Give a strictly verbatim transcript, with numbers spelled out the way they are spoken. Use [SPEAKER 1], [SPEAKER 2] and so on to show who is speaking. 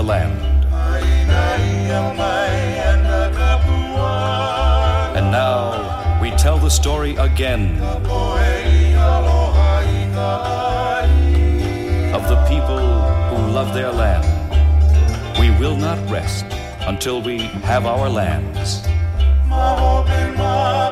[SPEAKER 1] land. And now we tell the story again of the people who love their land. We will not rest until we have our lands.